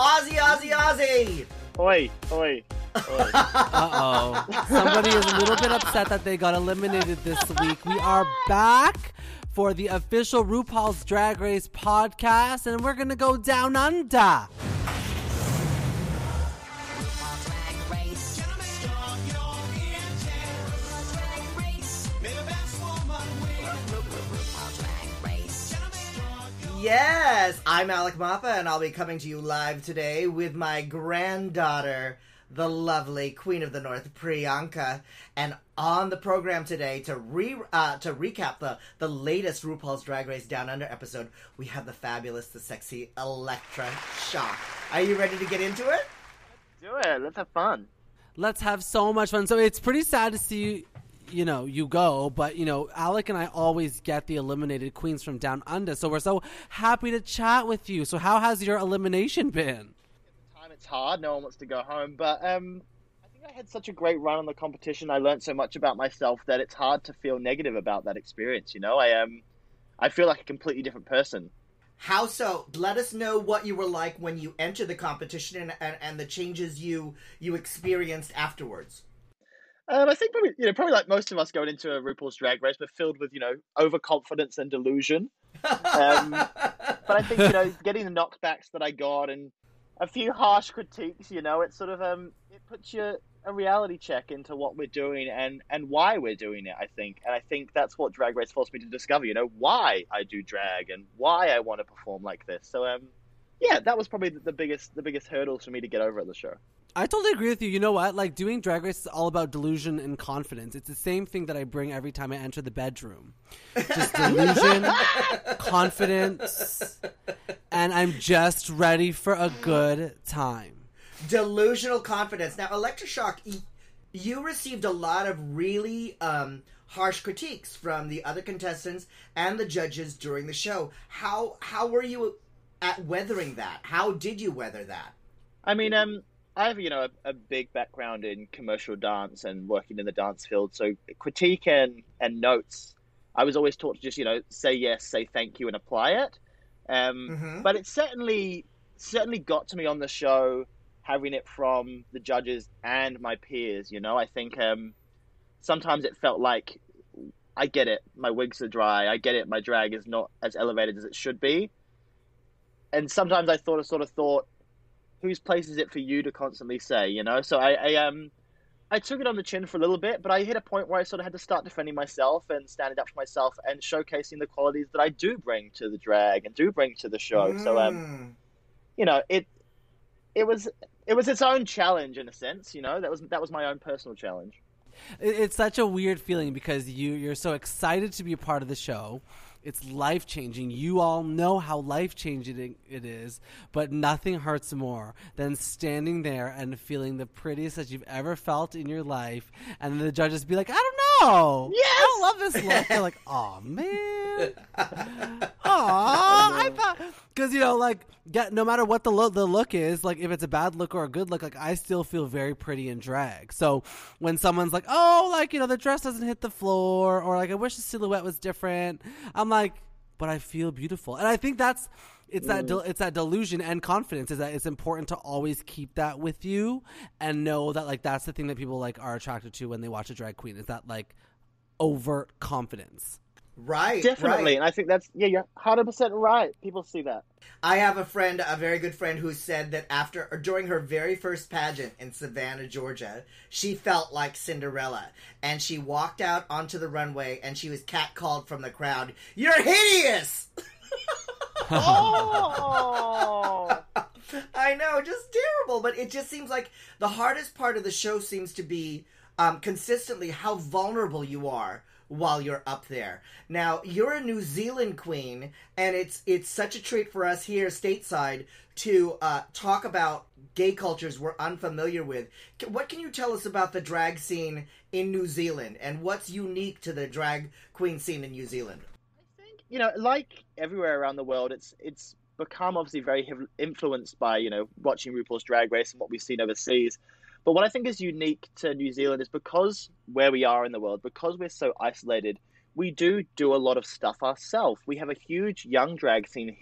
Aussie, Aussie, Aussie! Oi, oi. Uh-oh. Somebody is a little bit upset that they got eliminated this week. We are back for the official RuPaul's Drag Race podcast, and we're going to go down under. Yes, I'm Alec Mappa, and I'll be coming to you live today with my granddaughter, the lovely Queen of the North, Priyanka. And on the program today, to recap the latest RuPaul's Drag Race Down Under episode, we have the fabulous, the sexy Elektra Shock. Are you ready to get into it? Do it. Let's have fun. Let's have so much fun. So it's pretty sad to see you go, but, Alec and I always get the eliminated queens from Down Under, so we're so happy to chat with you. So how has your elimination been? At the time, it's hard. No one wants to go home, but I think I had such a great run on the competition. I learned so much about myself that it's hard to feel negative about that experience, I feel like a completely different person. How so? Let us know what you were like when you entered the competition and the changes you experienced afterwards. I think probably like most of us going into a RuPaul's Drag Race, we're filled with, overconfidence and delusion. But I think, getting the knockbacks that I got and a few harsh critiques, it sort of, it puts you a reality check into what we're doing and why we're doing it, I think. And I think that's what Drag Race forced me to discover, why I do drag and why I want to perform like this. So, that was probably the biggest hurdles for me to get over at the show. I totally agree with you. You know what? Like, doing Drag Race is all about delusion and confidence. It's the same thing that I bring every time I enter the bedroom. Just delusion, confidence, and I'm just ready for a good time. Delusional confidence. Now, Elektra Shock, you received a lot of really harsh critiques from the other contestants and the judges during the show. How were you at weathering that? How did you weather that? I mean, I have, a big background in commercial dance and working in the dance field. So critique and notes, I was always taught to just, say yes, say thank you, and apply it. But it certainly got to me on the show, having it from the judges and my peers. I think sometimes it felt like, I get it, my wigs are dry. I get it, my drag is not as elevated as it should be. And sometimes I thought, whose place is it for you to constantly say, So I took it on the chin for a little bit, but I hit a point where I sort of had to start defending myself and standing up for myself and showcasing the qualities that I do bring to the drag and do bring to the show. So, it was its own challenge in a sense, that was my own personal challenge. It's such a weird feeling because you're so excited to be a part of the show. It's life-changing. You all know how life-changing it is, but nothing hurts more than standing there and feeling the prettiest that you've ever felt in your life, and then the judges be like, I don't know. Yes! I don't love this look. You're like, aw, man. Aw, I thought... Because, no matter what the look is, like, if it's a bad look or a good look, like, I still feel very pretty in drag. So when someone's like, the dress doesn't hit the floor, or, like, I wish the silhouette was different, I'm like, but I feel beautiful. And I think it's that delusion and confidence is that it's important to always keep that with you and know that, like, that's the thing that people, like, are attracted to when they watch a drag queen is that, like, overt confidence. Right. Definitely. Right. And I think you're 100% right. People see that. I have a very good friend who said that during her very first pageant in Savannah, Georgia, she felt like Cinderella. And she walked out onto the runway and she was catcalled from the crowd. You're hideous! Oh! I know, just terrible. But it just seems like the hardest part of the show seems to be consistently how vulnerable you are while you're up there. Now, you're a New Zealand queen, and it's such a treat for us here stateside to talk about gay cultures we're unfamiliar with. What can you tell us about the drag scene in New Zealand, and what's unique to the drag queen scene in New Zealand? I think, like everywhere around the world, it's become obviously very influenced by, watching RuPaul's Drag Race and what we've seen overseas. But what I think is unique to New Zealand is because where we are in the world, because we're so isolated, we do a lot of stuff ourselves. We have a huge young drag scene here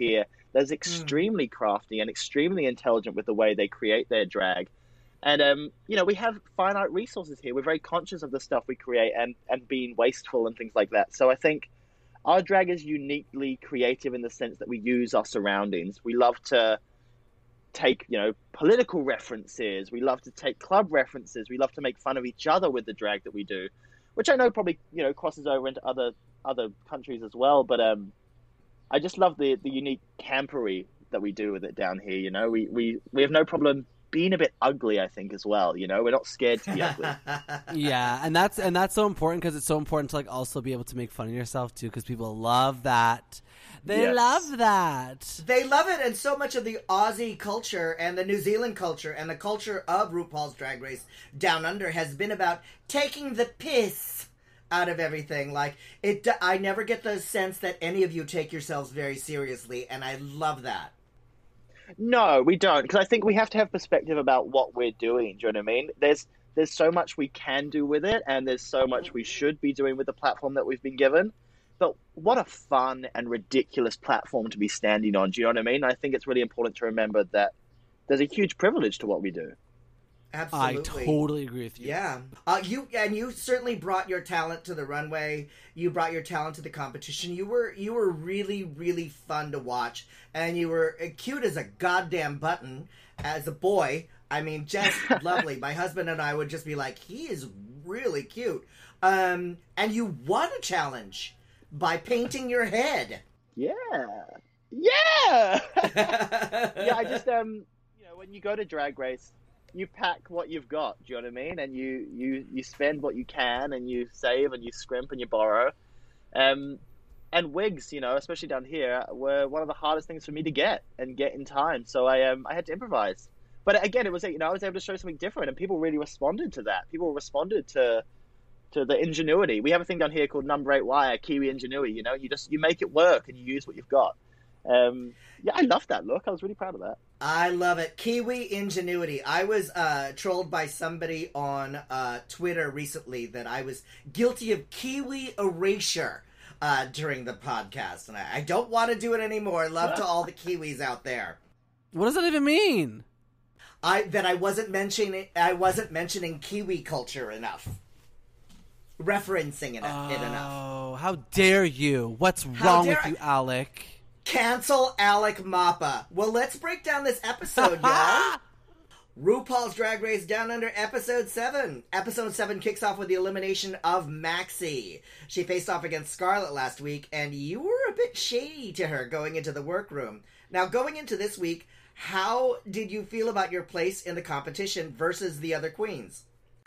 That's extremely crafty and extremely intelligent with the way they create their drag. And we have finite resources here. We're very conscious of the stuff we create and being wasteful and things like that. So I think our drag is uniquely creative in the sense that we use our surroundings. We love to take, political references. We love to take club references. We love to make fun of each other with the drag that we do, which I know probably, crosses over into other countries as well. But I just love the unique campery that we do with it down here. We have no problem being a bit ugly, I think, as well. We're not scared to be ugly. Yeah, and that's so important because it's so important to like also be able to make fun of yourself too, because people love that. They love that. They love it, and so much of the Aussie culture and the New Zealand culture and the culture of RuPaul's Drag Race Down Under has been about taking the piss out of everything. Like, I never get the sense that any of you take yourselves very seriously, and I love that. No, we don't, because I think we have to have perspective about what we're doing. Do you know what I mean? There's so much we can do with it, and there's so much we should be doing with the platform that we've been given. But what a fun and ridiculous platform to be standing on. Do you know what I mean? I think it's really important to remember that there's a huge privilege to what we do. Absolutely. I totally agree with you. Yeah. You certainly brought your talent to the runway. You brought your talent to the competition. You were really, really fun to watch. And you were cute as a goddamn button as a boy. I mean, just lovely. My husband and I would just be like, he is really cute. And you won a challenge by painting your head. Yeah. Yeah! Yeah, I just, when you go to Drag Race, you pack what you've got, do you know what I mean? And you spend what you can, and you save, and you scrimp, and you borrow. And wigs, especially down here, were one of the hardest things for me to get in time. So I had to improvise. But again, it was, I was able to show something different, and people really responded to that. People responded to the ingenuity. We have a thing down here called number 8 wire, Kiwi ingenuity. You make it work, and you use what you've got. Yeah, I love that look. I was really proud of that. I love it. Kiwi ingenuity. I was trolled by somebody on Twitter recently that I was guilty of Kiwi erasure during the podcast, and I don't want to do it anymore. Love to all the Kiwis out there. What does that even mean? I wasn't mentioning Kiwi culture enough. Referencing it enough. Oh, how dare you? What's wrong with you, Alec? Cancel Alec Mappa. Well, let's break down this episode, y'all. RuPaul's Drag Race Down Under Episode 7. Episode 7 kicks off with the elimination of Maxi. She faced off against Scarlett last week, and you were a bit shady to her going into the workroom. Now, going into this week, how did you feel about your place in the competition versus the other queens?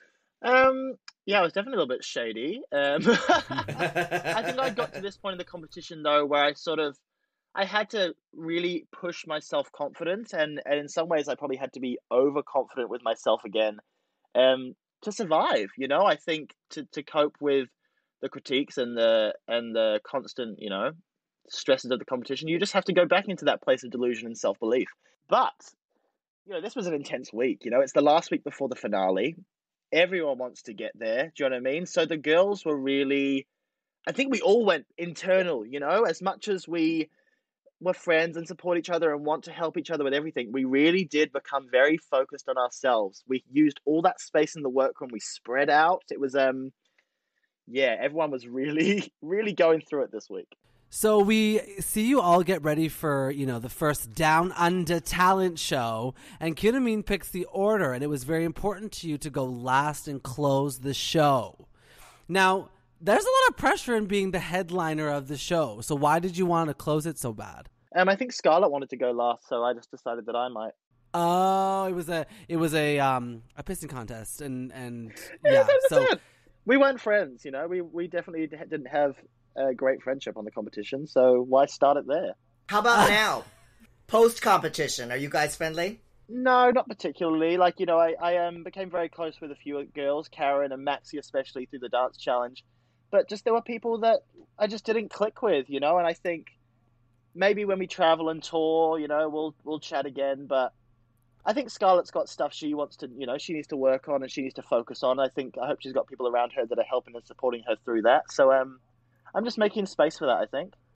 Yeah, I was definitely a little bit shady. I think I got to this point in the competition, though, where I had to really push my self-confidence, and in some ways I probably had to be overconfident with myself again to survive. I think to cope with the critiques and the constant, stresses of the competition, you just have to go back into that place of delusion and self-belief. But, this was an intense week. It's the last week before the finale. Everyone wants to get there. Do you know what I mean? So the girls were really, I think we all went internal, as much as we were friends and support each other and want to help each other with everything, we really did become very focused on ourselves. We used all that space in the workroom. We spread out. It was, everyone was really, really going through it this week. So we see you all get ready for, the first Down Under talent show, and Kinnamine picks the order, and it was very important to you to go last and close the show. Now, there's a lot of pressure in being the headliner of the show, so why did you want to close it so bad? I think Scarlett wanted to go last, so I just decided that I might. Oh, it was a pissing contest, and yeah. So we weren't friends, We definitely didn't have a great friendship on the competition, so why start it there? How about now? Post-competition, are you guys friendly? No, not particularly. I became very close with a few girls, Karen and Maxi especially, through the dance challenge. But just there were people that I just didn't click with, and I think maybe when we travel and tour, we'll chat again. But I think Scarlett's got stuff she wants to, she needs to work on and she needs to focus on. I hope she's got people around her that are helping and supporting her through that. So I'm just making space for that, I think.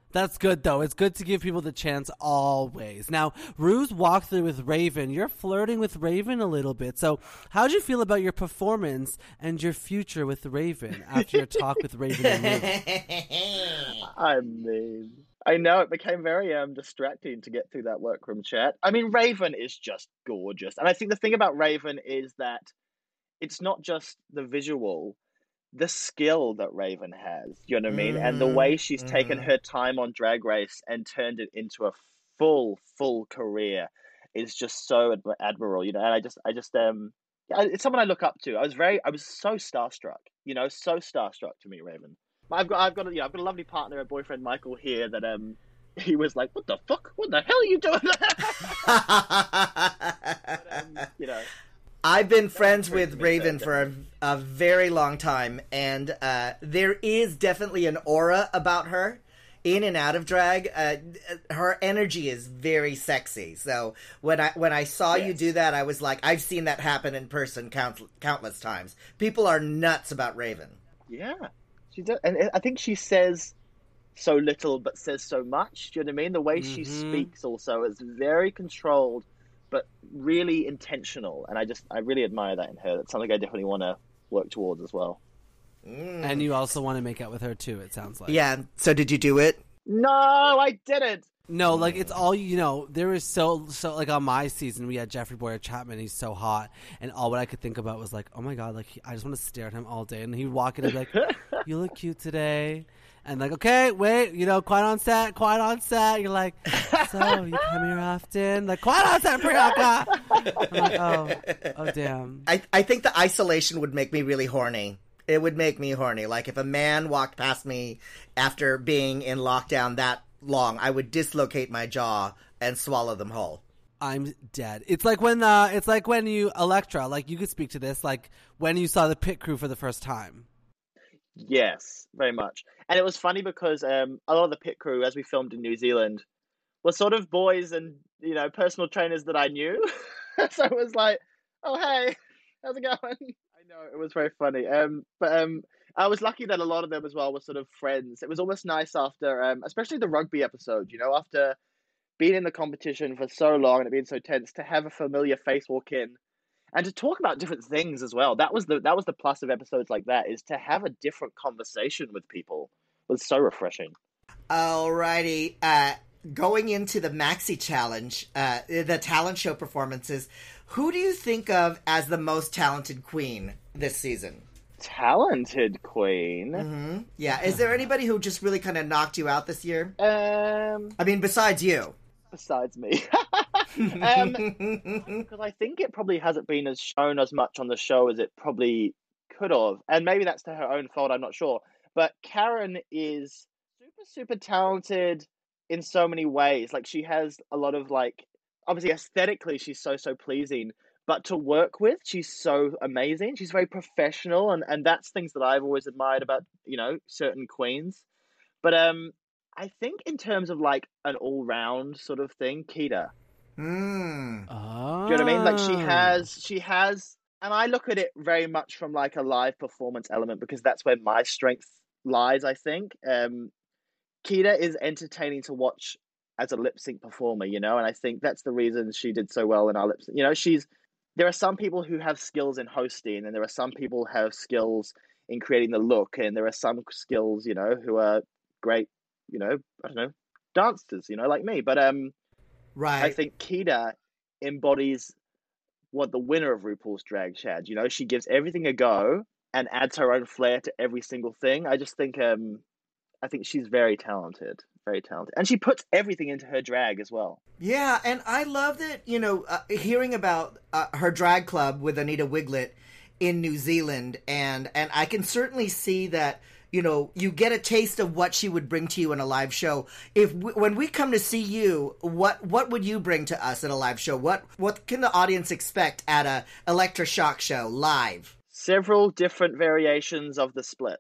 That's good, though. It's good to give people the chance always. Now, Rue's walkthrough with Raven. You're flirting with Raven a little bit. So how'd you feel about your performance and your future with Raven after your talk with Raven and Rue? I mean, I know it became very distracting to get through that workroom chat. I mean, Raven is just gorgeous. And I think the thing about Raven is that it's not just the visual, the skill that Raven has, you know what I mean? And the way she's taken her time on Drag Race and turned it into a full career is just so admirable, you know. And it's someone I look up to. I was so starstruck, you know, so starstruck to meet Raven. I've got a lovely partner, a boyfriend, Michael, here that he was like, "What the fuck? What the hell are you doing?" But, you know. I've been friends with Raven for a very long time, and there is definitely an aura about her in and out of drag. Her energy is very sexy. So when I saw you do that, I was like, I've seen that happen in person countless times. People are nuts about Raven. Yeah, she does, and I think she says so little but says so much. Do you know what I mean? The way she speaks also is very controlled, but really intentional, and I really admire that in her. That's something I definitely want to work towards as well. And you also want to make out with her too, it sounds like. Yeah, so did you do it? No, I didn't. No, like, it's all, you know, there was so like, on my season, we had Jeffrey Boyer Chapman. He's so hot, and all what I could think about was like, oh my god, like, I just want to stare at him all day. And he'd walk in and be like, you look cute today. And like, okay, wait, you know, quiet on set. You're like, so you come here often? Like, quiet on set, Priyanka. I'm like, oh damn. I think the isolation would make me really horny. It would make me horny. Like, if a man walked past me after being in lockdown that long, I would dislocate my jaw and swallow them whole. I'm dead. It's like when you, Elektra, like, you could speak to this, like when you saw the pit crew for the first time. Yes, very much. And it was funny because a lot of the pit crew, as we filmed in New Zealand, were sort of boys and, you know, personal trainers that I knew. So it was like, oh, hey, how's it going? I know, it was very funny. But I was lucky that a lot of them as well were sort of friends. It was almost nice after, especially the rugby episode, you know, after being in the competition for so long and it being so tense, to have a familiar face walk in and to talk about different things as well. That was the plus of episodes like that, is to have a different conversation with people. It was so refreshing. Alrighty. Going into the Maxi Challenge, the talent show performances, who do you think of as the most talented queen this season? Talented queen? Mm-hmm. Yeah. Is there anybody who just really kind of knocked you out this year? I mean, besides you. Besides me. Because I think it probably hasn't been as shown as much on the show as it probably could have. And maybe that's to her own fault, I'm not sure. But Karen is super talented in so many ways. Like, she has a lot of, like, obviously aesthetically she's so pleasing, but to work with, she's so amazing. She's very professional, and that's things that I've always admired about, you know, certain queens. But I think in terms of like an all-round sort of thing, Keita. Oh. Do you know what I mean? Like, she has, and I look at it very much from like a live performance element, because that's where my strength lies, I think. Keita is entertaining to watch as a lip sync performer, you know, and I think that's the reason she did so well in our lip sync. You know, there are some people who have skills in hosting, and there are some people who have skills in creating the look, and there are some skills, you know, who are great, you know, I don't know, dancers, you know, like me. But right. I think Keita embodies what the winner of RuPaul's Drag had. You know, she gives everything a go and adds her own flair to every single thing. I just think I think she's very talented, and she puts everything into her drag as well. Yeah, and I love that, you know, hearing about her drag club with Anita Wiglet in New Zealand, and I can certainly see that, you know, you get a taste of what she would bring to you in a live show. When we come to see you, what would you bring to us at a live show? What can the audience expect at a Elektra Shock show live? Several different variations of the splits.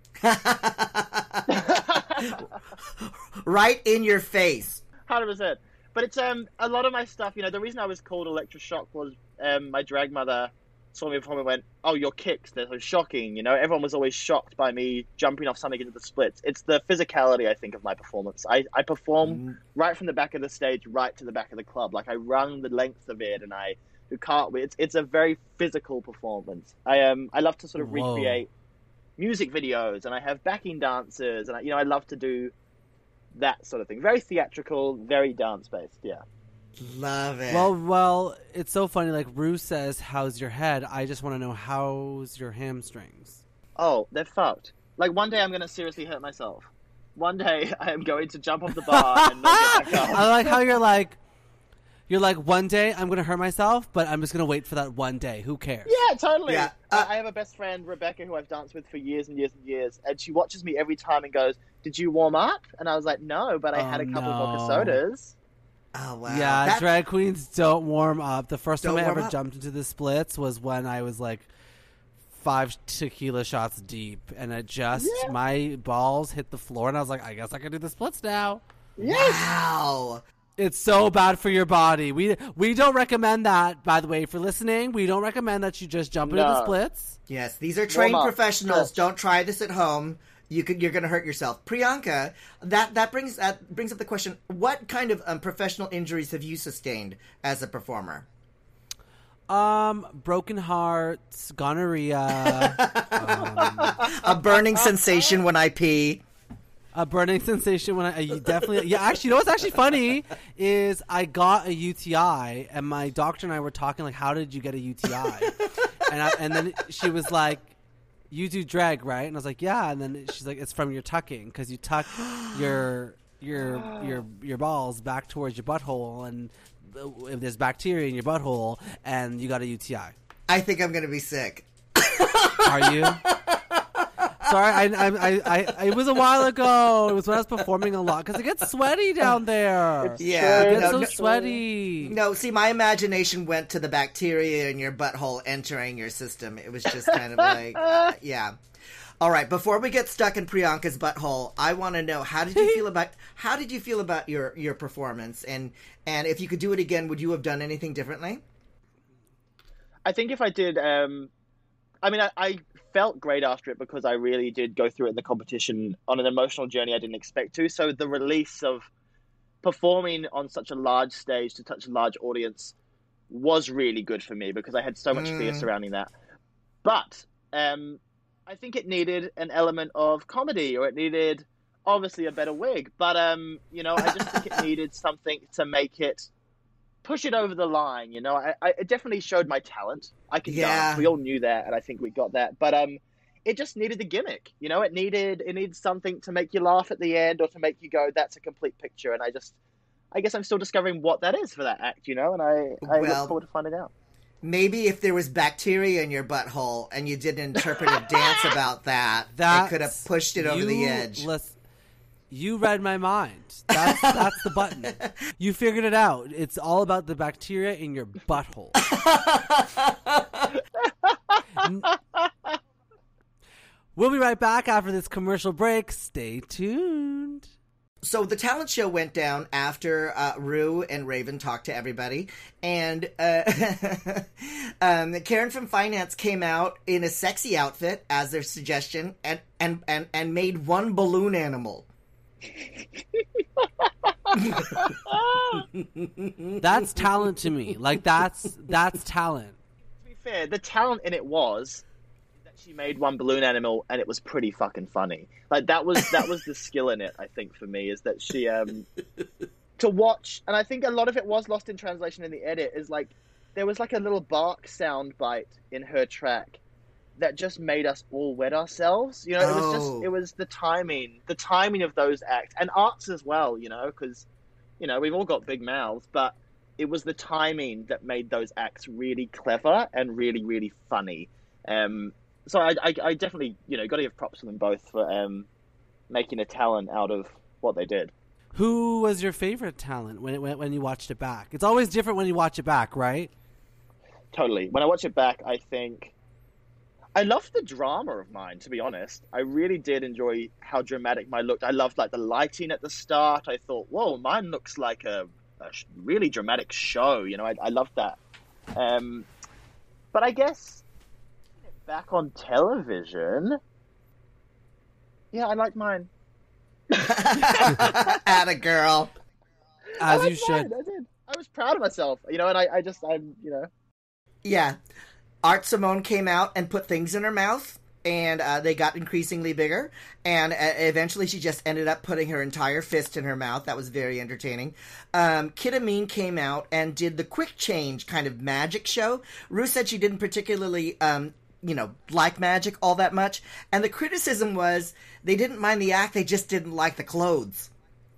Right in your face. 100%. But it's a lot of my stuff, you know, the reason I was called Elektra Shock was my drag mother saw me perform and went, "Oh, your kicks, they're so shocking." You know, everyone was always shocked by me jumping off something into the splits. It's the physicality, I think, of my performance. I perform right from the back of the stage right to the back of the club. Like, I run the length of it, and I do cartwheels. It's a very physical performance. I love to sort of recreate music videos, and I have backing dancers, and I love to do that sort of thing. Very theatrical, very dance-based, yeah. Love it. Well, it's so funny. Like, Rue says, how's your head? I just want to know, how's your hamstrings? Oh, they're fucked. Like, one day I'm going to seriously hurt myself. One day I am going to jump off the bar and not get back up. I like how you're like, one day I'm going to hurt myself, but I'm just going to wait for that one day. Who cares? Yeah, totally. Yeah. I have a best friend, Rebecca, who I've danced with for years and years and years, and she watches me every time and goes, "Did you warm up?" And I was like, "No, but I had a couple vodka sodas." Oh, wow. Yeah, drag queens don't warm up. The first time I warm ever up. jumped into the splits was when I was like 5 tequila shots deep, and it just, my balls hit the floor, and I was like, I guess I can do the splits now. Yes. Wow. It's so bad for your body. We don't recommend that, by the way, for listening. We don't recommend that you just jump into the splits. Yes, these are trained Warm up. professionals. Stretch. Don't try this at home. You're going to hurt yourself. Priyanka, that brings up the question: what kind of professional injuries have you sustained as a performer? Broken hearts, gonorrhea, A burning sensation when I pee. a burning sensation when I definitely. Yeah, actually, you know what's actually funny is I got a UTI, and my doctor and I were talking like, "How did you get a UTI?" and then she was like, "You do drag, right?" And I was like, "Yeah." And then she's like, "It's from your tucking, because you tuck your balls back towards your butthole, and if there's bacteria in your butthole, and you got a UTI." I think I'm going to be sick. Are you? Sorry, it was a while ago. It was when I was performing a lot, because it gets sweaty down there. Yeah, It gets so sweaty. No, see, my imagination went to the bacteria in your butthole entering your system. It was just kind of like, yeah. All right, before we get stuck in Priyanka's butthole, I want to know, how did you feel about your performance, and if you could do it again, would you have done anything differently? I think if I did, I felt great after it, because I really did go through it in the competition on an emotional journey I didn't expect to. So the release of performing on such a large stage to such a large audience was really good for me, because I had so much fear surrounding that. But I think it needed an element of comedy, or it needed obviously a better wig. But I just think it needed something to make it push it over the line. It definitely showed my talent. I could dance. We all knew that, and I think we got that. But it just needed the gimmick. It needed something to make you laugh at the end, or to make you go, "That's a complete picture." And I guess I'm still discovering what that is for that act. And I look forward to finding out. Maybe if there was bacteria in your butthole and you did an interpretive dance about that, it could have pushed it over the edge. You read my mind. That's the button. You figured it out. It's all about the bacteria in your butthole. We'll be right back after this commercial break. Stay tuned. So the talent show went down after Rue and Raven talked to everybody, and Karen from Finance came out in a sexy outfit as their suggestion, and made one balloon animal. That's talent to me. Like, that's talent. To be fair, the talent in it was that she made one balloon animal, and it was pretty fucking funny. Like, that was the skill in it, I think, for me, is that she to watch, and I think a lot of it was lost in translation in the edit, is like there was like a little bark sound bite in her track that just made us all wet ourselves. It was the timing of those acts, and arts as well, because we've all got big mouths, but it was the timing that made those acts really clever and really, really funny. So I definitely, got to give props to them both for making a talent out of what they did. Who was your favorite talent when you watched it back? It's always different when you watch it back, right? Totally. When I watch it back, I think I loved the drama of mine, to be honest. I really did enjoy how dramatic mine looked. I loved the lighting at the start. I thought, whoa, mine looks like a really dramatic show. I loved that. But I guess back on television, yeah, I like mine. Atta girl. As you should. I did. I was proud of myself, and I'm. Yeah. Art Simone came out and put things in her mouth, and they got increasingly bigger, and eventually she just ended up putting her entire fist in her mouth. That was very entertaining. Kid Amin came out and did the quick change kind of magic show. Rue said she didn't particularly, like magic all that much, and the criticism was they didn't mind the act, they just didn't like the clothes.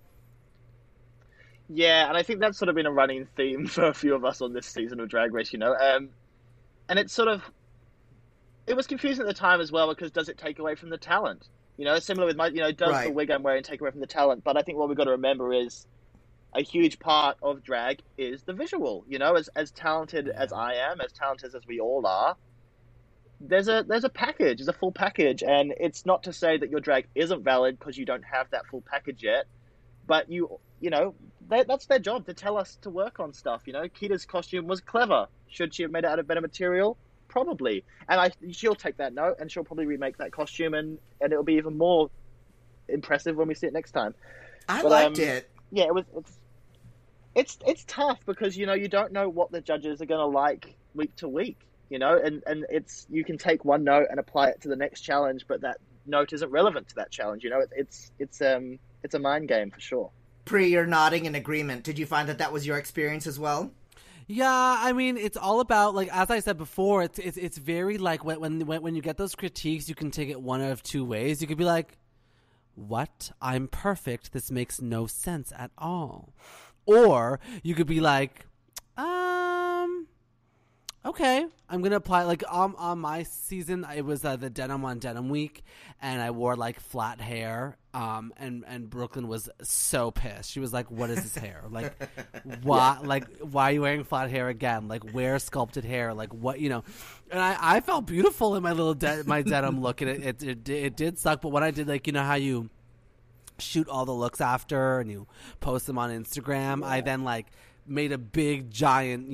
Yeah, and I think that's sort of been a running theme for a few of us on this season of Drag Race, and it's sort of, it was confusing at the time as well, because does it take away from the talent? Similar with my, does Right. the wig I'm wearing take away from the talent? But I think what we've got to remember is a huge part of drag is the visual. As talented as I am, as talented as we all are, there's a package, there's a full package, and it's not to say that your drag isn't valid because you don't have that full package yet, but that's their job, to tell us to work on stuff. Kita's costume was clever. Should she have made it out of better material? Probably. And she'll take that note, and she'll probably remake that costume, and it'll be even more impressive when we see it next time. I liked it. Yeah, it's tough because you don't know what the judges are going to like week to week. And it's, you can take one note and apply it to the next challenge, but that note isn't relevant to that challenge. It's a mind game for sure. Pri, you're nodding in agreement. Did you find that was your experience as well? Yeah, I mean, it's all about, like, as I said before, it's very like when you get those critiques, you can take it one of two ways. You could be like, "What? I'm perfect. This makes no sense at all," or you could be like, okay, I'm gonna apply, like, on my season, it was the denim on denim week, and I wore like flat hair, and Brooklyn was so pissed. She was like, "What is this hair? Like, why? Like, why are you wearing flat hair again? Like, wear sculpted hair. Like, what? And I felt beautiful in my little my denim look, and it did suck. But what I did, like, how you shoot all the looks after and you post them on Instagram, I then like made a big giant,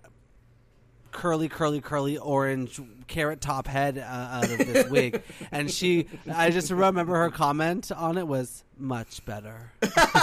curly orange carrot top head out of this wig, and I just remember her comment on it was much better.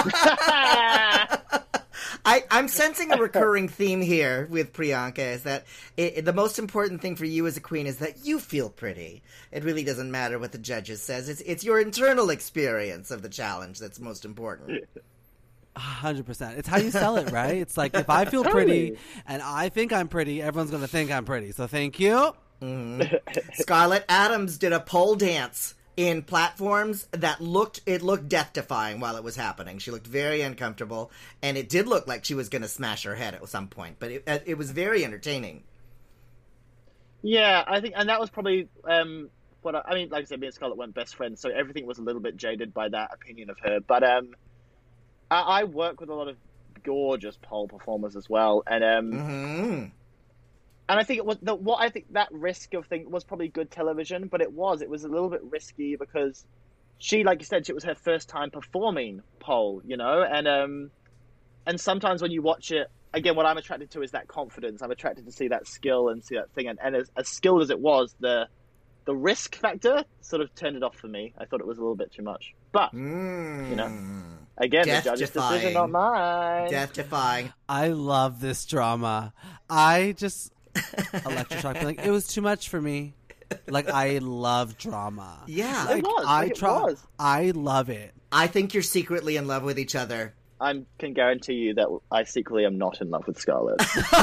I'm sensing a recurring theme here with Priyanka, is that the most important thing for you as a queen is that you feel pretty. It really doesn't matter what the judges says. It's your internal experience of the challenge that's most important. 100%. It's how you sell it, right? It's like, if I feel pretty and I think I'm pretty, everyone's going to think I'm pretty. So thank you. Mm-hmm. Scarlett Adams did a pole dance in platforms that looked death-defying while it was happening. She looked very uncomfortable, and it did look like she was going to smash her head at some point. But it was very entertaining. Yeah, I think, and that was probably like I said, me and Scarlett weren't best friends, so everything was a little bit jaded by that opinion of her. But I work with a lot of gorgeous pole performers as well, and and I think it was I think that risk of thing was probably good television, but it was a little bit risky because she, like you said, it was her first time performing pole, and sometimes when you watch it again, what I'm attracted to is that confidence. I'm attracted to see that skill and see that thing, and as skilled as it was, the risk factor sort of turned it off for me. I thought it was a little bit too much, but again, the judge's decision, not mine. Death-defying. I love this drama. I just electroshock. Like, it was too much for me. Like, I love drama. Yeah, it was. I love it. I think you're secretly in love with each other. I can guarantee you that I secretly am not in love with Scarlett.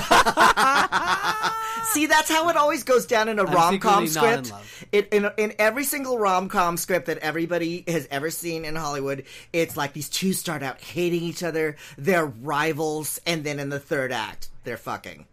See, that's how it always goes down in a rom-com script. In every single rom-com script that everybody has ever seen in Hollywood, it's like these two start out hating each other, they're rivals, and then in the third act, they're fucking.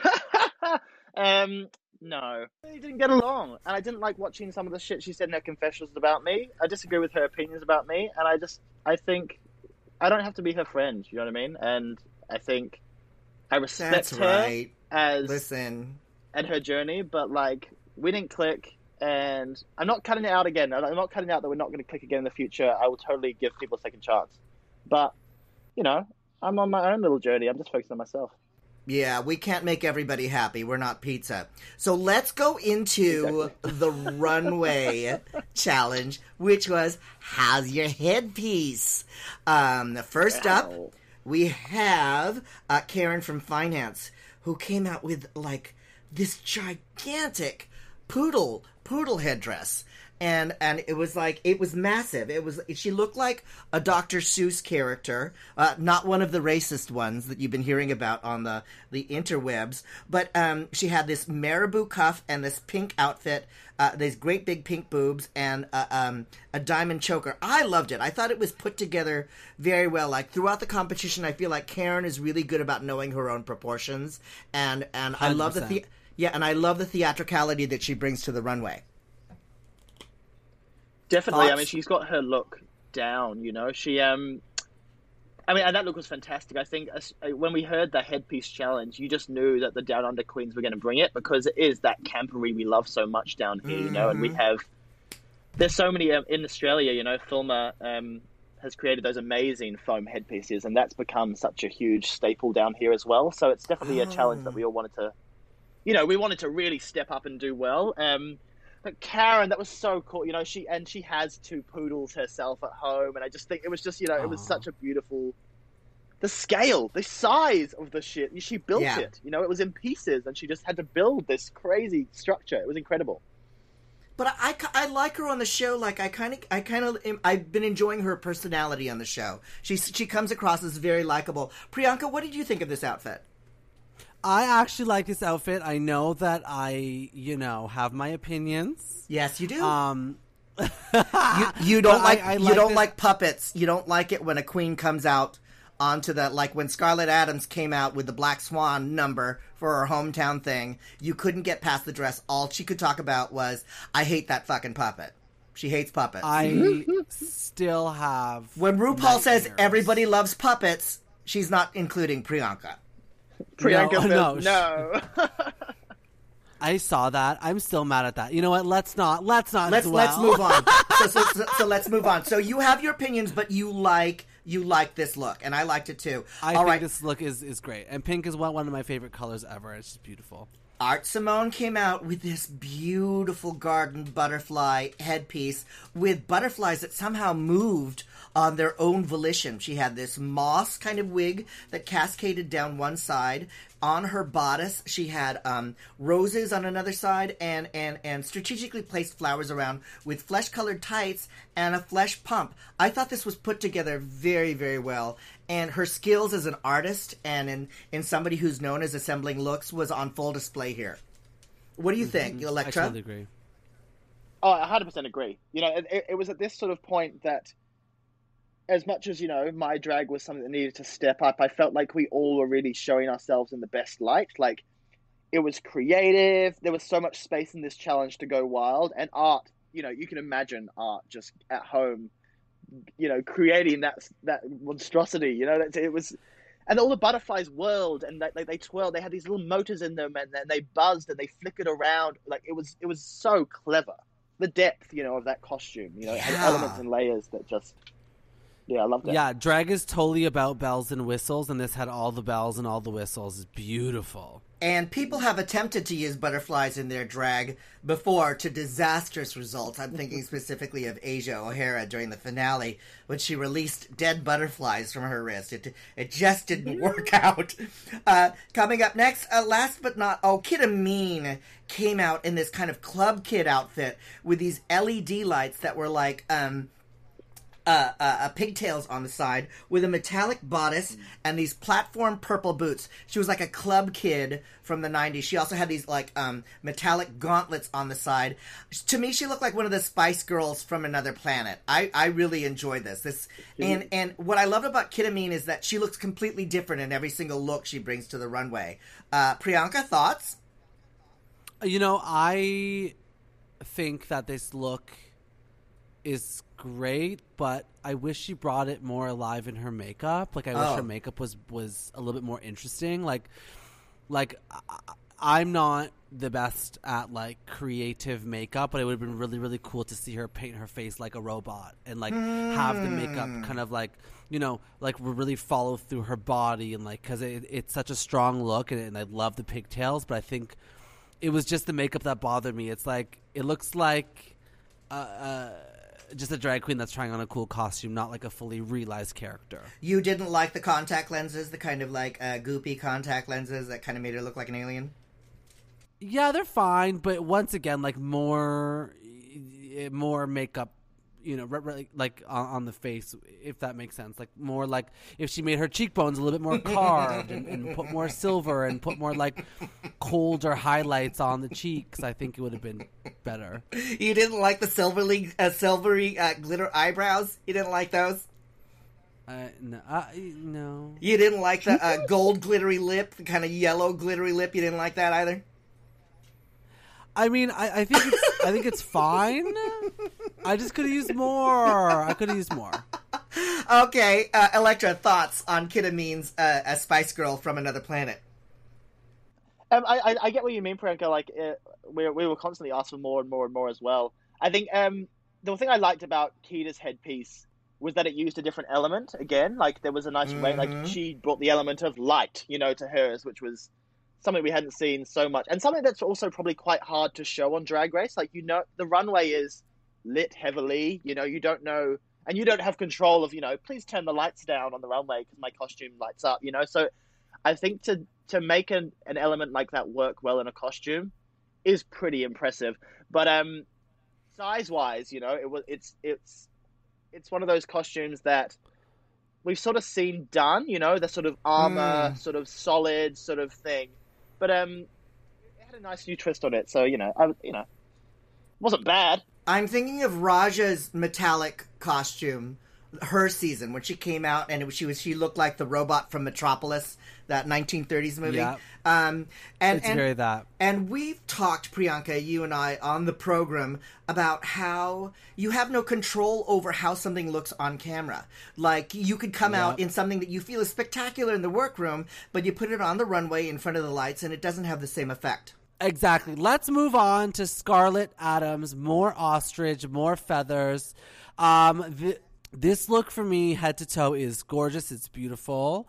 No. They didn't get along, and I didn't like watching some of the shit she said in her confessions about me. I disagree with her opinions about me, and I think I don't have to be her friend, you know what I mean? And I think I respect her and her journey, but like, we didn't click, and I'm not cutting it out again. I'm not cutting out that we're not going to click again in the future. I will totally give people a second chance. But, I'm on my own little journey. I'm just focusing on myself. Yeah, we can't make everybody happy. We're not pizza. So let's go into the runway challenge, which was, how's your headpiece? First up, we have Karen from Finance, who came out with, like, this gigantic poodle headdress. And it was like, it was massive. She looked like a Dr. Seuss character, not one of the racist ones that you've been hearing about on the interwebs, but she had this marabou cuff and this pink outfit, these great big pink boobs, and a diamond choker. I loved it. I thought it was put together very well. Like, throughout the competition, I feel like Karen is really good about knowing her own proportions, and I love I love the theatricality that she brings to the runway. Definitely. Thoughts? I mean, she's got her look down, you know. She, and that look was fantastic. I think when we heard the headpiece challenge, you just knew that the Down Under queens were going to bring it, because it is that campery we love so much down here, you know. And there's so many in Australia, you know. Filma has created those amazing foam headpieces, and that's become such a huge staple down here as well. So it's definitely a challenge that we all wanted to, you know, we wanted to really step up and do well. But Karen, that was so cool. You know, she has 2 poodles herself at home, and I just think it was just, you know, it was such a beautiful, the scale, the size of the shit. She built it. You know, it was in pieces, and she just had to build this crazy structure. It was incredible. But I like her on the show. Like, I've been enjoying her personality on the show. She comes across as very likable. Priyanka, what did you think of this outfit? I actually like this outfit. I know that I, you know, have my opinions. Yes, you do. You don't like puppets. You don't like it when a queen comes out onto the, like when Scarlett Adams came out with the Black Swan number for her hometown thing. You couldn't get past the dress. All she could talk about was, I hate that fucking puppet. She hates puppets. I still have. When RuPaul says everybody loves puppets, she's not including Priyanka. Priyanka no. I saw that. I'm still mad at that. You know what? Let's move on. So let's move on. So you have your opinions, but you like this look, and I liked it too. I think this look is great, and pink is one of my favorite colors ever. It's just beautiful. Art Simone came out with this beautiful garden butterfly headpiece with butterflies that somehow moved on their own volition. She had this moss kind of wig that cascaded down one side. On her bodice, she had roses on another side and strategically placed flowers around with flesh-colored tights and a flesh pump. I thought this was put together very, very well. And her skills as an artist and in somebody who's known as assembling looks was on full display here. What do you think, Electra? I totally agree. Oh, I 100% agree. You know, it was at this sort of point that, as much as, you know, my drag was something that needed to step up, I felt like we all were really showing ourselves in the best light. Like, it was creative. There was so much space in this challenge to go wild. And Art, you know, you can imagine Art just at home, you know, creating that monstrosity, you know, it was, and all the butterflies whirled and they twirled. They had these little motors in them, and they buzzed and they flickered around. Like, it was so clever. The depth, you know, of that costume, you know, it had elements and layers that just, yeah, I loved it. Yeah, drag is totally about bells and whistles, and this had all the bells and all the whistles. It's beautiful. And people have attempted to use butterflies in their drag before to disastrous results. I'm thinking specifically of Asia O'Hara during the finale when she released dead butterflies from her wrist. It just didn't work out. Coming up next, last but not... Kid Amin came out in this kind of club kid outfit with these LED lights that were like... pigtails on the side with a metallic bodice and these platform purple boots. She was like a club kid from the 90s. She also had these like metallic gauntlets on the side. To me, she looked like one of the Spice Girls from another planet. I really enjoyed this. And what I loved about Kid Amin is that she looks completely different in every single look she brings to the runway. Priyanka, thoughts? You know, I think that this look is great, but I wish she brought it more alive in her makeup. Like, I wish her makeup was a little bit more interesting. Like I'm not the best at like creative makeup, but it would have been really, really cool to see her paint her face like a robot and like have the makeup kind of like, you know, like really follow through her body and like, because it's such a strong look and I love the pigtails, but I think it was just the makeup that bothered me. It's like it looks like just a drag queen that's trying on a cool costume, not like a fully realized character. You didn't like the contact lenses, the kind of like goopy contact lenses that kind of made her look like an alien? Yeah, they're fine, but once again, like more makeup, you know, like on the face, if that makes sense. Like more like if she made her cheekbones a little bit more carved and put more silver and put more like colder highlights on the cheeks, I think it would have been better. You didn't like the silvery glitter eyebrows? You didn't like those? No. You didn't like the gold glittery lip, the kind of yellow glittery lip? You didn't like that either? I mean, I think it's fine. I just could have used more. I could have used more. Okay, Electra, thoughts on Kid Amin's a Spice Girl from Another Planet? I get what you mean, Priyanka. Like, we were constantly asked for more and more and more as well. I think the thing I liked about Kita's headpiece was that it used a different element. Again, like there was a nice way. Like she brought the element of light, you know, to hers, which was something we hadn't seen so much, and something that's also probably quite hard to show on Drag Race. Like, you know, the runway is lit heavily. You know, you don't know, and you don't have control of, you know, please turn the lights down on the runway because my costume lights up. You know, so I think to make an element like that work well in a costume is pretty impressive. But size wise, you know, it's one of those costumes that we've sort of seen done. You know, the sort of armor, sort of solid sort of thing. But it had a nice new twist on it, so it wasn't bad. I'm thinking of Raja's metallic costume, her season when she came out, and she looked like the robot from Metropolis, that 1930s movie. Yeah. It's very that. And we've talked, Priyanka, you and I, on the program about how you have no control over how something looks on camera. Like, you could come out in something that you feel is spectacular in the workroom, but you put it on the runway in front of the lights, and it doesn't have the same effect. Exactly. Let's move on to Scarlett Adams. More ostrich, more feathers. This look for me, head to toe, is gorgeous. It's beautiful.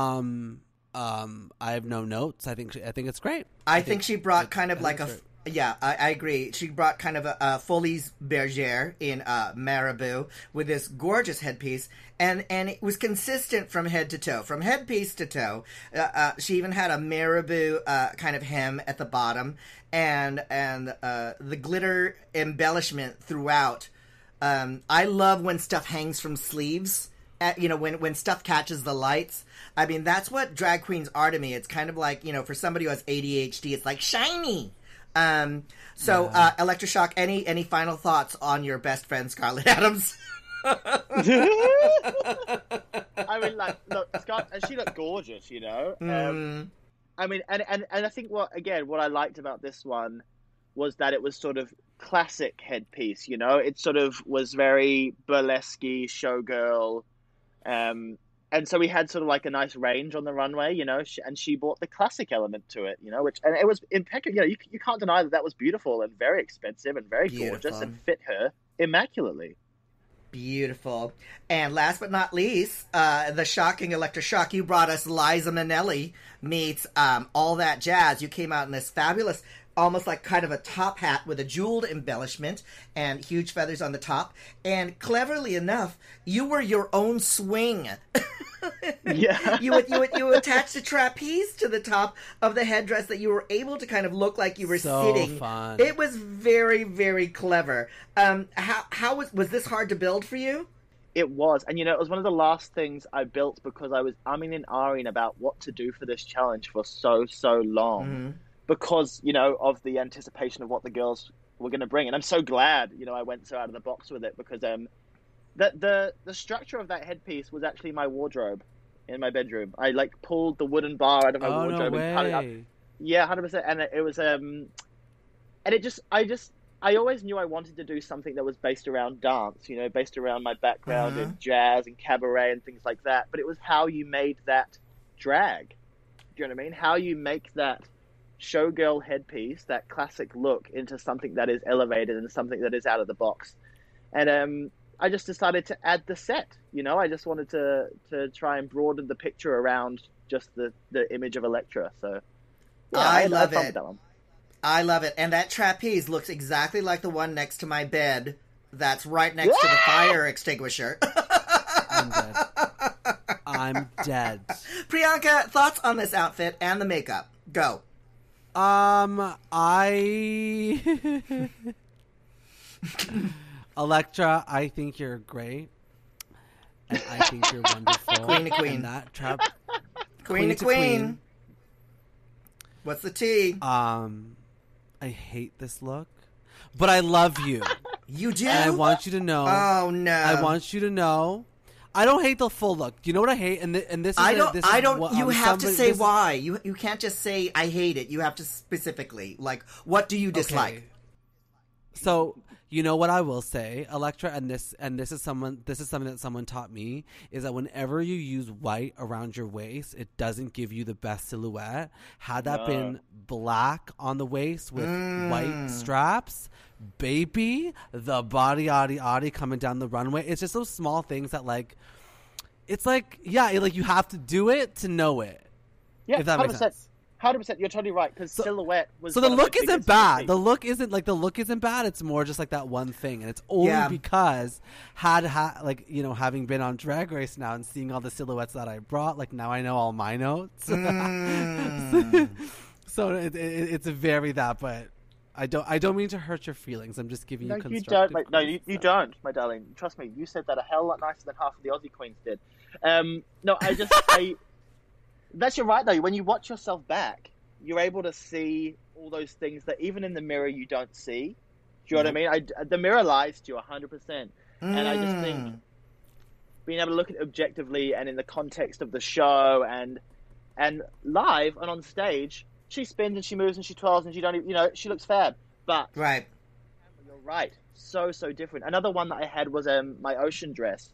I have no notes. I think it's great. I think she brought kind of like I agree. She brought kind of a Folies Bergère in Marabou with this gorgeous headpiece, and it was consistent from head to toe, from headpiece to toe. She even had a Marabou kind of hem at the bottom, and the glitter embellishment throughout. I love when stuff hangs from sleeves. When stuff catches the lights. I mean, that's what drag queens are to me. It's kind of like, for somebody who has ADHD, it's like shiny. Electroshock, any final thoughts on your best friend, Scarlett Adams? I mean, like, look, she looked gorgeous, you know? I mean, and I think what I liked about this one was that it was sort of classic headpiece, you know? It sort of was very burlesque-y, showgirl, and so we had sort of like a nice range on the runway, you know, and she brought the classic element to it, you know, and it was impeccable. You know, you can't deny that was beautiful and very expensive and very gorgeous and fit her immaculately. Beautiful. And last but not least, the shocking Electroshock, you brought us Liza Minnelli meets All That Jazz. You came out in this fabulous, almost like kind of a top hat with a jeweled embellishment and huge feathers on the top. And cleverly enough, you were your own swing. Yeah. You attached a trapeze to the top of the headdress that you were able to kind of look like you were sitting. Fun. It was very, very clever. How was this hard to build for you? It was, and it was one of the last things I built because I was umming and ahhing about what to do for this challenge for so long. Mm-hmm. Because, of the anticipation of what the girls were going to bring. And I'm so glad, I went so out of the box with it because the structure of that headpiece was actually my wardrobe in my bedroom. I, pulled the wooden bar out of my wardrobe and cut it up. Yeah, 100%. And it was, and it just, I always knew I wanted to do something that was based around dance, based around my background in jazz and cabaret and things like that. But it was how you made that drag. Do you know what I mean? How you make that showgirl headpiece, that classic look, into something that is elevated and something that is out of the box. And I just decided to add the set. You know, I just wanted to try and broaden the picture around just the image of Elektra. So yeah, I love fun it. with that one. I love it. And that trapeze looks exactly like the one next to my bed that's right next to the fire extinguisher. I'm dead. I'm dead. Priyanka, thoughts on this outfit and the makeup? Go. Elektra, I think you're great. And I think you're wonderful. Queen to queen. And that trap... Queen to queen. What's the tea? I hate this look, but I love you. You do? And I want you to know. Oh, no. I want you to know. I don't hate the full look. Do you know what I hate? And this is I don't. what, you have to say this why. You can't just say I hate it. You have to specifically, like, what do you dislike? Okay. So you know what I will say, Elektra, and this is something that someone taught me, is that whenever you use white around your waist, it doesn't give you the best silhouette. Had that been black on the waist with white straps, baby, the body coming down the runway. It's just those small things that, like, it's like, yeah, like you have to do it to know it. Yeah, if that 100%. makes sense. 100%, you're totally right, because silhouette was... So the look isn't bad. The look isn't bad. It's more just like that one thing, and it's only because like, you know, having been on Drag Race now and seeing all the silhouettes that I brought, like now I know all my notes. So it's a very that, but I don't mean to hurt your feelings. I'm just giving you constructive criticism. No, you don't, my darling. Trust me, you said that a hell lot nicer than half of the Aussie queens did. That's you're right though. When you watch yourself back, you're able to see all those things that even in the mirror you don't see. Do you know what I mean? The mirror lies to you 100%, and I just think being able to look at it objectively and in the context of the show and live and on stage, she spins and she moves and she twirls and she don't even, you know, she looks fab. But right, you're right, so different. Another one that I had was my ocean dress.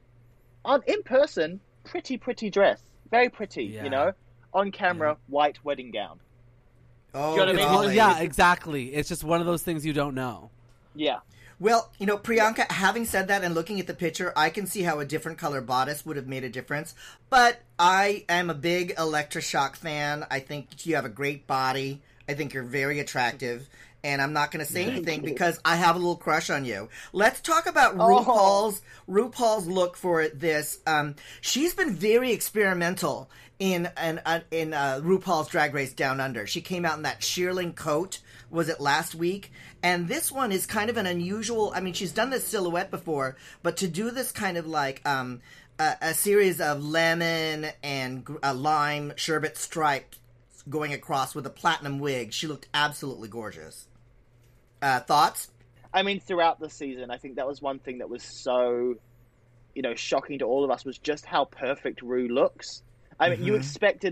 In person, pretty dress. Very pretty, you know. On camera, white wedding gown. Oh, do you know what I mean? Well, yeah, exactly. It's just one of those things you don't know. Yeah. Well, you know, Priyanka, having said that and looking at the picture, I can see how a different color bodice would have made a difference. But I am a big Elektra Shock fan. I think you have a great body. I think you're very attractive. And I'm not going to say anything because I have a little crush on you. Let's talk about RuPaul's look for this. She's been very experimental in RuPaul's Drag Race Down Under. She came out in that shearling coat, was it last week? And this one is kind of an unusual. I mean, she's done this silhouette before, but to do this kind of like a series of lemon and lime sherbet stripes going across with a platinum wig, she looked absolutely gorgeous. Thoughts? I mean, throughout the season, I think that was one thing that was so, you know, shocking to all of us was just how perfect Ru looks. I mean, you expect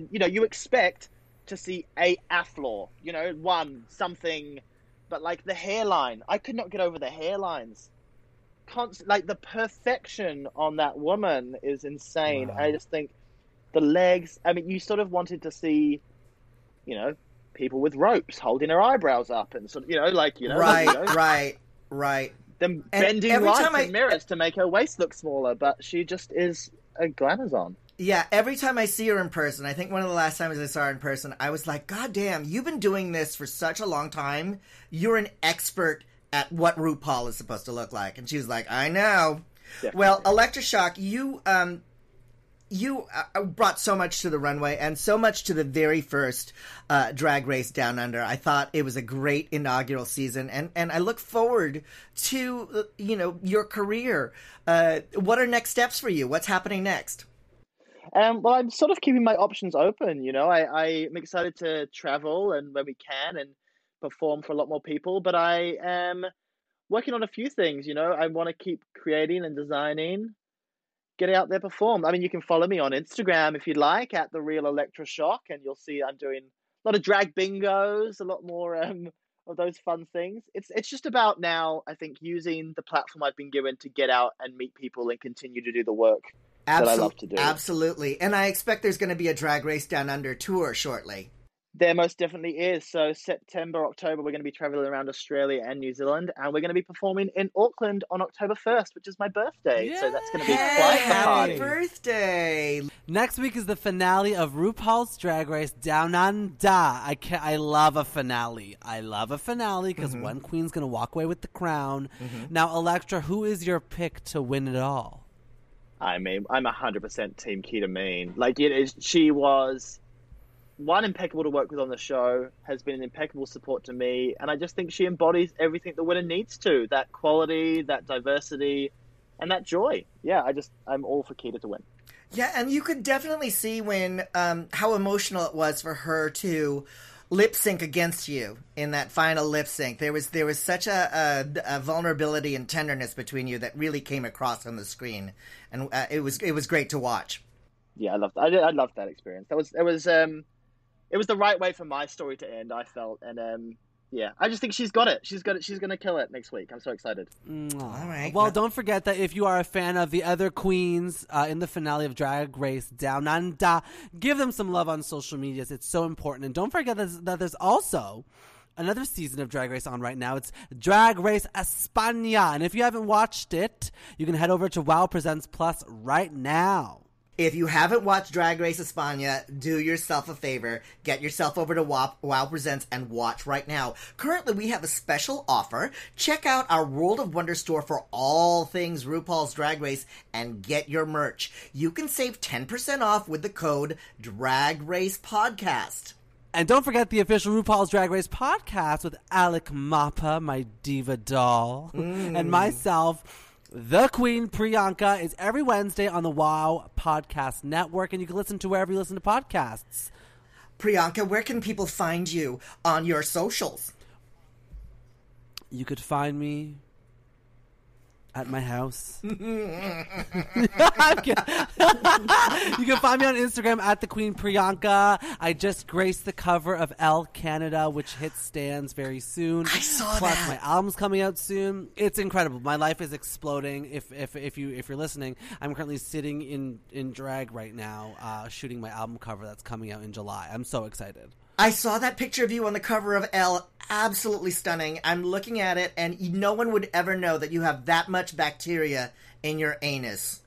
to see a flaw, you know, something, but like the hairline, I could not get over the hairlines. Like the perfection on that woman is insane. Wow. I just think the legs, I mean, you sort of wanted to see, you know, people with ropes holding her eyebrows up and sort of, you know, like, you know. Right. Them bending lights and mirrors to make her waist look smaller, but she just is a glamazon. Yeah, every time I see her in person, I think one of the last times I saw her in person, I was like, God damn, you've been doing this for such a long time. You're an expert at what RuPaul is supposed to look like. And she was like, I know. Definitely. Well, Elektra Shock, you brought so much to the runway and so much to the very first Drag Race Down Under. I thought it was a great inaugural season, and I look forward to, you know, your career. What are next steps for you? What's happening next? Well, I'm sort of keeping my options open, you know. I'm excited to travel and when we can and perform for a lot more people, but I am working on a few things, you know. I want to keep creating and designing, get out there, perform. I mean, you can follow me on Instagram if you'd like, at The Real Elektra Shock, and you'll see I'm doing a lot of drag bingos, a lot more of those fun things. It's just about now, I think, using the platform I've been given to get out and meet people and continue to do the work that I love to do. Absolutely. And I expect there's going to be a Drag Race Down Under tour shortly. There most definitely is. So September, October, we're going to be traveling around Australia and New Zealand, and we're going to be performing in Auckland on October 1st, which is my birthday. Yay! So that's going to be Hey, quite the happy party. birthday! Next week is the finale of RuPaul's Drag Race Down Under. I love a finale. I love a finale because one queen's going to walk away with the crown. Now, Elektra, who is your pick to win it all? I mean, I'm 100% Team Keita Mean. Like, she was impeccable to work with on the show, has been an impeccable support to me, and I just think she embodies everything the winner needs to. That quality, that diversity, and that joy. Yeah, I'm all for Keita to win. Yeah, and you could definitely see when how emotional it was for her to lip sync against you in that final lip sync. There was such a vulnerability and tenderness between you that really came across on the screen, and it was great to watch. Yeah, I loved that experience. It was the right way for my story to end, I felt, and yeah, I just think she's got it. She's going to kill it next week. I'm so excited. All right. Well, don't forget that if you are a fan of the other queens in the finale of Drag Race Down Under, give them some love on social medias. It's so important. And don't forget that there's also another season of Drag Race on right now. It's Drag Race España. And if you haven't watched it, you can head over to WoW Presents Plus right now. If you haven't watched Drag Race España, do yourself a favor. Get yourself over to WoW Presents and watch right now. Currently, we have a special offer. Check out our World of Wonder store for all things RuPaul's Drag Race and get your merch. You can save 10% off with the code DRAGRACEPODCAST. And don't forget the official RuPaul's Drag Race podcast with Alec Mappa, my diva doll, and myself, the Queen Priyanka, is every Wednesday on the WoW Podcast Network, and you can listen to wherever you listen to podcasts. Priyanka, where can people find you on your socials? You could find me at my house. You can find me on Instagram at the Queen Priyanka. I just graced the cover of Elle Canada, which hits stands very soon. I saw Plus, that. my album's coming out soon. It's incredible. My life is exploding. If you're listening, I'm currently sitting in drag right now, shooting my album cover that's coming out in July. I'm so excited. I saw that picture of you on the cover of Elle. Absolutely stunning. I'm looking at it, and no one would ever know that you have that much bacteria in your anus.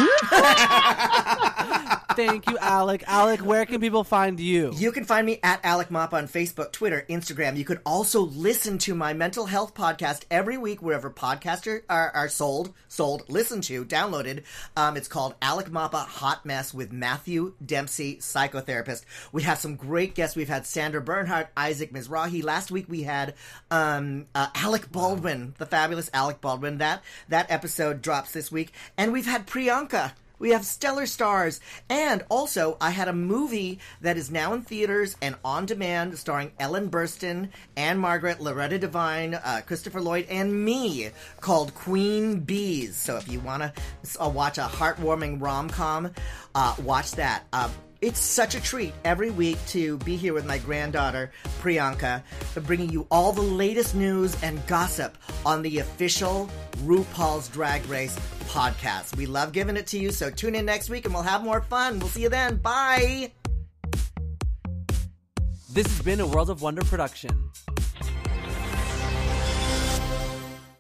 Thank you, Alec. Alec, where can people find you? You can find me at Alec Mappa on Facebook, Twitter, Instagram. You could also listen to my mental health podcast every week wherever podcasts are sold, listened to, downloaded. It's called Alec Mappa Hot Mess with Matthew Dempsey, psychotherapist. We have some great guests. We've had Sandra Bernhardt, Isaac Mizrahi. Last week we had Alec Baldwin, the fabulous Alec Baldwin. That episode drops this week. And we've had Priyanka. We have stellar stars. And also, I had a movie that is now in theaters and on demand starring Ellen Burstyn, Anne Margaret, Loretta Devine, Christopher Lloyd, and me called Queen Bees. So if you want to watch a heartwarming rom-com, watch that. It's such a treat every week to be here with my granddaughter, Priyanka, bringing you all the latest news and gossip on the official RuPaul's Drag Race podcast. We love giving it to you, so tune in next week and we'll have more fun. We'll see you then. Bye! This has been a World of Wonder production.